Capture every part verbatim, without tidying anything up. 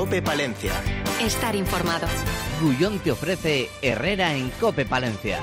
COPE Palencia. Estar informado. Gullón te ofrece Herrera en COPE Palencia.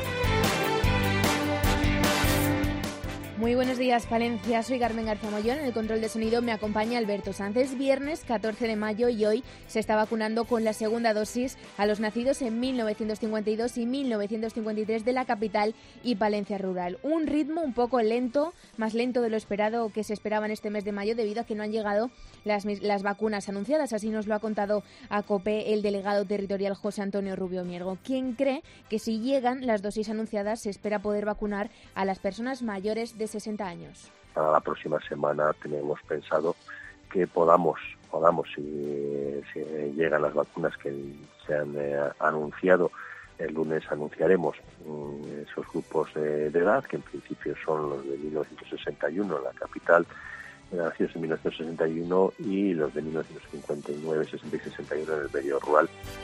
Muy buenos días, Palencia. Soy Carmen García Mollón. En el control de sonido me acompaña Alberto Sánchez. Es viernes catorce de mayo y hoy se está vacunando con la segunda dosis a los nacidos en mil novecientos cincuenta y dos y mil novecientos cincuenta y tres de la capital y Palencia rural. Un ritmo un poco lento, más lento de lo esperado que se esperaba en este mes de mayo debido a que no han llegado las, las vacunas anunciadas. Así nos lo ha contado a COPE el delegado territorial José Antonio Rubio Miergo, quien cree que si llegan las dosis anunciadas se espera poder vacunar a las personas mayores de sesenta años. Para la próxima semana tenemos pensado que podamos, podamos si, si llegan las vacunas que se han eh, anunciado, el lunes anunciaremos um, esos grupos eh, de edad, que en principio son los de mil novecientos sesenta y uno en la capital, nacidos en mil novecientos sesenta y uno, y los de mil novecientos cincuenta y nueve, sesenta y sesenta y uno en el medio rural.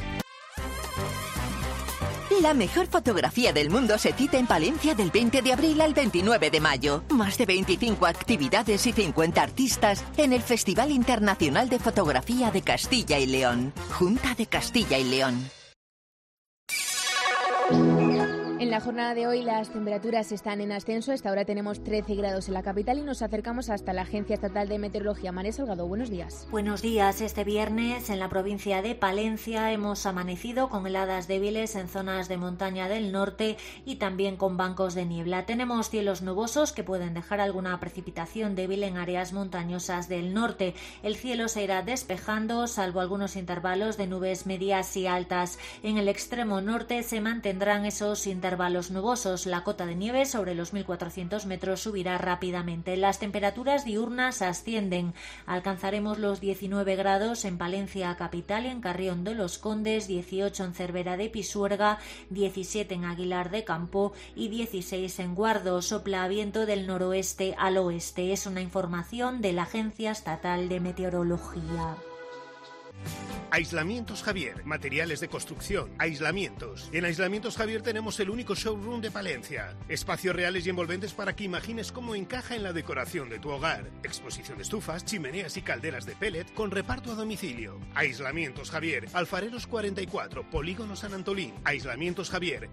La mejor fotografía del mundo se cita en Palencia del veinte de abril al veintinueve de mayo. Más de veinticinco actividades y cincuenta artistas en el Festival Internacional de Fotografía de Castilla y León. Junta de Castilla y León. En la jornada de hoy las temperaturas están en ascenso. A esta hora tenemos trece grados en la capital y nos acercamos hasta la Agencia Estatal de Meteorología. María Salgado, buenos días. Buenos días. Este viernes en la provincia de Palencia hemos amanecido con heladas débiles en zonas de montaña del norte y también con bancos de niebla. Tenemos cielos nubosos que pueden dejar alguna precipitación débil en áreas montañosas del norte. El cielo se irá despejando, salvo algunos intervalos de nubes medias y altas. En el extremo norte se mantendrán esos intervalos intervalos nubosos. La cota de nieve sobre los mil cuatrocientos metros subirá rápidamente. Las temperaturas diurnas ascienden. Alcanzaremos los diecinueve grados en Palencia capital y en Carrión de los Condes, dieciocho en Cervera de Pisuerga, diecisiete en Aguilar de Campo y dieciséis en Guardo. Sopla viento del noroeste al oeste. Es una información de la Agencia Estatal de Meteorología. Aislamientos Javier, materiales de construcción, aislamientos. En Aislamientos Javier tenemos el único showroom de Palencia. Espacios reales y envolventes para que imagines cómo encaja en la decoración de tu hogar. Exposición de estufas, chimeneas y calderas de pellet con reparto a domicilio. Aislamientos Javier, Alfareros cuarenta y cuatro, Polígono San Antolín. Aislamientos Javier.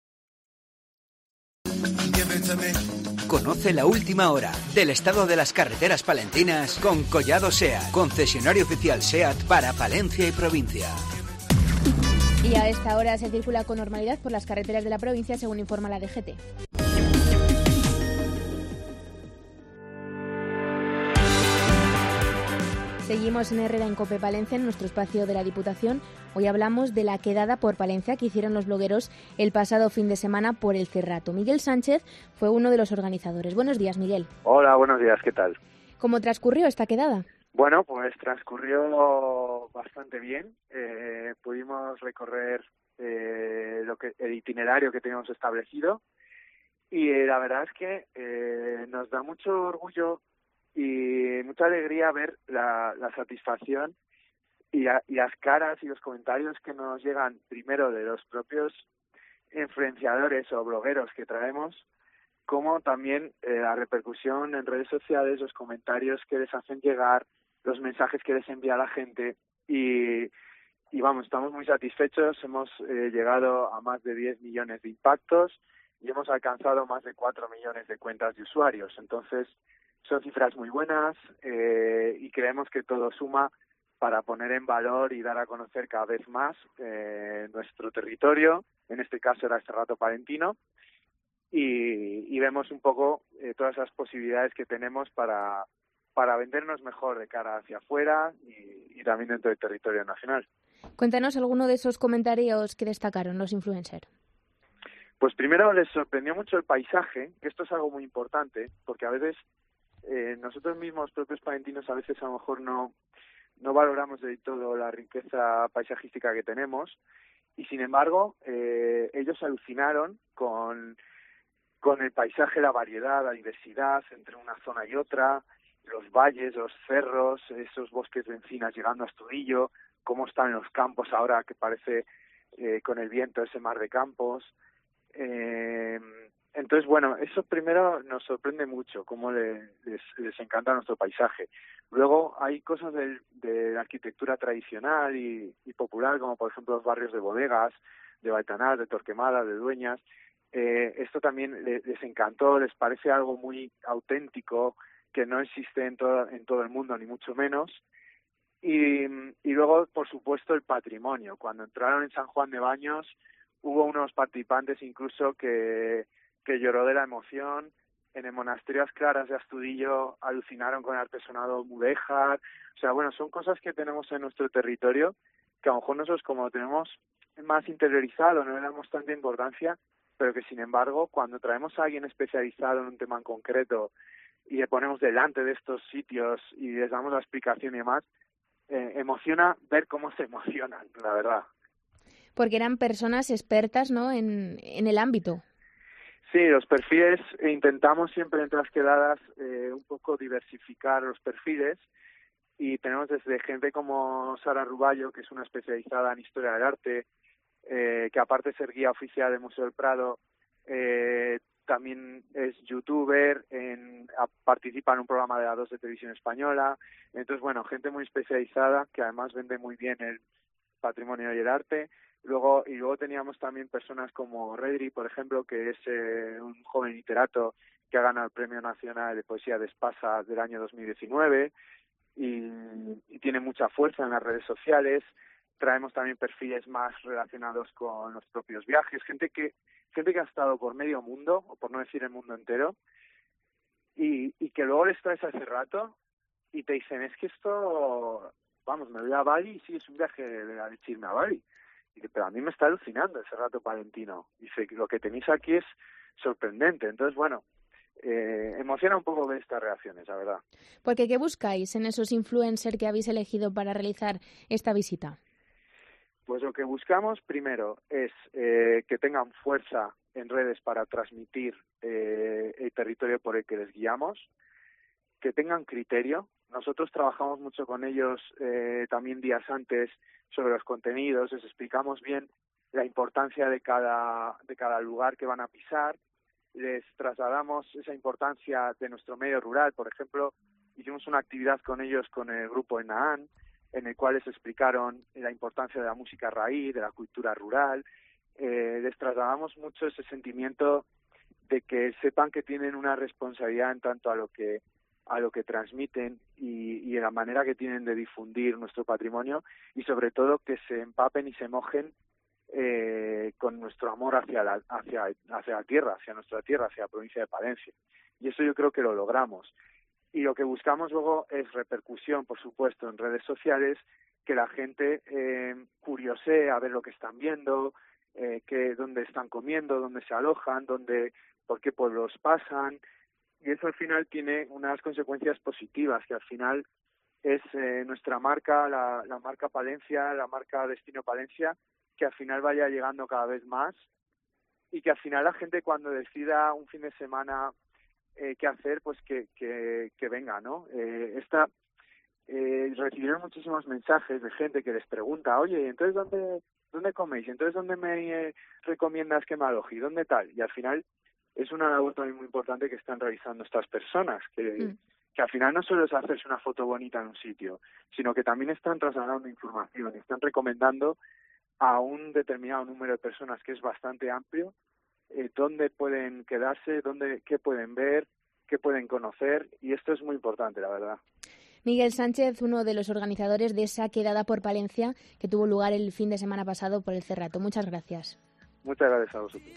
Conoce la última hora del estado de las carreteras palentinas con Collado SEAT, concesionario oficial SEAT para Palencia y provincia. Y a esta hora se circula con normalidad por las carreteras de la provincia, según informa la D G T. Seguimos en Herrera en COPE Palencia, en nuestro espacio de la Diputación. Hoy hablamos de la quedada por Palencia que hicieron los blogueros el pasado fin de semana por el Cerrato. Miguel Sánchez fue uno de los organizadores. Buenos días, Miguel. Hola, buenos días, ¿qué tal? ¿Cómo transcurrió esta quedada? Bueno, pues transcurrió bastante bien. Eh, pudimos recorrer eh, lo que el itinerario que teníamos establecido y eh, la verdad es que eh, nos da mucho orgullo y mucha alegría ver la, la satisfacción y, a, y las caras y los comentarios que nos llegan primero de los propios influenciadores o blogueros que traemos, como también eh, la repercusión en redes sociales, los comentarios que les hacen llegar, los mensajes que les envía la gente y, y vamos, estamos muy satisfechos. Hemos eh, llegado a más de diez millones de impactos y hemos alcanzado más de cuatro millones de cuentas de usuarios. Entonces, son cifras muy buenas eh, y creemos que todo suma para poner en valor y dar a conocer cada vez más eh, nuestro territorio, en este caso era el Cerrato palentino, y, y vemos un poco eh, todas las posibilidades que tenemos para, para vendernos mejor de cara hacia afuera y, y también dentro del territorio nacional. Cuéntanos alguno de esos comentarios que destacaron los influencers. Pues primero les sorprendió mucho el paisaje, que esto es algo muy importante, porque a veces Eh, nosotros mismos, propios palentinos, a veces a lo mejor no, no valoramos del todo la riqueza paisajística que tenemos y, sin embargo, eh, ellos alucinaron con, con el paisaje, la variedad, la diversidad entre una zona y otra, los valles, los cerros, esos bosques de encinas llegando a Astudillo, cómo están los campos ahora que parece eh, con el viento ese mar de campos. Eh, entonces, bueno, eso primero nos sorprende mucho, cómo le, les, les encanta nuestro paisaje. Luego hay cosas de, de arquitectura tradicional y, y popular, como por ejemplo los barrios de Bodegas, de Baitanar, de Torquemada, de Dueñas. Eh, esto también les, les encantó, les parece algo muy auténtico, que no existe en todo, en todo el mundo, ni mucho menos. Y, y luego, por supuesto, el patrimonio. Cuando entraron en San Juan de Baños, hubo unos participantes incluso que, que lloró de la emoción. En el monasterio Las Claras de Astudillo alucinaron con el artesonado mudéjar. O sea, bueno, son cosas que tenemos en nuestro territorio que a lo mejor nosotros, como lo tenemos más interiorizado, no le damos tanta importancia, pero que sin embargo, cuando traemos a alguien especializado en un tema en concreto y le ponemos delante de estos sitios y les damos la explicación y demás, eh, emociona ver cómo se emocionan, la verdad. Porque eran personas expertas, ¿no?, en, en el ámbito. Sí, los perfiles, intentamos siempre en las quedadas eh, un poco diversificar los perfiles, y tenemos desde gente como Sara Ruballo, que es una especializada en historia del arte, eh, que aparte de ser guía oficial del Museo del Prado, eh, también es youtuber, en, a, participa en un programa de A dos de Televisión Española. Entonces, bueno, gente muy especializada que además vende muy bien el patrimonio y el arte. Luego y luego teníamos también personas como Redri, por ejemplo, que es eh, un joven literato que ha ganado el Premio Nacional de Poesía de Espasa del año dos mil diecinueve y, y tiene mucha fuerza en las redes sociales. Traemos también perfiles más relacionados con los propios viajes, gente que gente que ha estado por medio mundo, o por no decir el mundo entero, y, y que luego les traes hace rato y te dicen, es que esto, vamos, me voy a Bali y sí, es un viaje de la leche irme a Bali. Y, pero a mí me está alucinando ese rato palentino. Dice, lo que tenéis aquí es sorprendente. Entonces, bueno, eh, emociona un poco ver estas reacciones, la verdad. Porque, ¿qué buscáis en esos influencers que habéis elegido para realizar esta visita? Pues lo que buscamos primero es eh, que tengan fuerza en redes para transmitir eh, el territorio por el que les guiamos, que tengan criterio. Nosotros trabajamos mucho con ellos eh, también días antes sobre los contenidos, les explicamos bien la importancia de cada, de cada lugar que van a pisar, les trasladamos esa importancia de nuestro medio rural. Por ejemplo, hicimos una actividad con ellos con el grupo Enaan, en el cual les explicaron la importancia de la música raíz, de la cultura rural. Eh, les trasladamos mucho ese sentimiento de que sepan que tienen una responsabilidad en tanto a lo que a lo que transmiten y, y en la manera que tienen de difundir nuestro patrimonio, y sobre todo que se empapen y se mojen eh, con nuestro amor hacia la, hacia, hacia la tierra, hacia nuestra tierra, hacia la provincia de Palencia. Y eso yo creo que lo logramos. Y lo que buscamos luego es repercusión, por supuesto, en redes sociales, que la gente eh, curiosee a ver lo que están viendo, eh, que dónde están comiendo, dónde se alojan, dónde, por qué pueblos pasan. Y eso al final tiene unas consecuencias positivas, que al final es eh, nuestra marca, la, la marca Palencia, la marca Destino Palencia, que al final vaya llegando cada vez más, y que al final la gente, cuando decida un fin de semana eh, qué hacer, pues que, que, que venga, ¿no? Eh, esta, eh, recibieron muchísimos mensajes de gente que les pregunta, oye, ¿entonces dónde, dónde coméis? ¿Entonces dónde me eh, recomiendas que me aloje? ¿Dónde tal? Y al final es una labor también muy importante que están realizando estas personas, que, mm. que al final no solo es hacerse una foto bonita en un sitio, sino que también están trasladando información, están recomendando a un determinado número de personas, que es bastante amplio, eh, dónde pueden quedarse, dónde, qué pueden ver, qué pueden conocer, y esto es muy importante, la verdad. Miguel Sánchez, uno de los organizadores de esa quedada por Palencia que tuvo lugar el fin de semana pasado por el Cerrato. Muchas gracias. Muchas gracias a vosotros.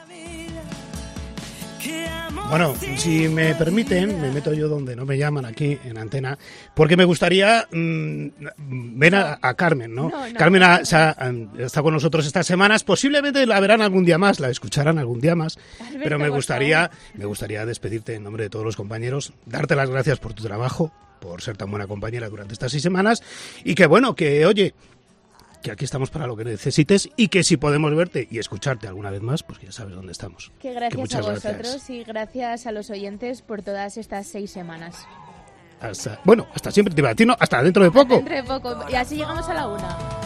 Bueno, si me permiten, me meto yo donde no me llaman, aquí en antena, porque me gustaría mmm, ver a, a Carmen, ¿no? no, no Carmen ha, ha, está con nosotros estas semanas, posiblemente la verán algún día más, la escucharán algún día más, Alberto, pero me gustaría, me gustaría despedirte en nombre de todos los compañeros, darte las gracias por tu trabajo, por ser tan buena compañera durante estas seis semanas, y que bueno, que oye, que aquí estamos para lo que necesites, y que si podemos verte y escucharte alguna vez más, pues ya sabes dónde estamos. Que gracias que muchas a vosotros gracias. Y gracias a los oyentes por todas estas seis semanas. Hasta, bueno, hasta siempre te iba a decir, no, hasta dentro de poco. Hasta dentro de poco, y así llegamos a la una.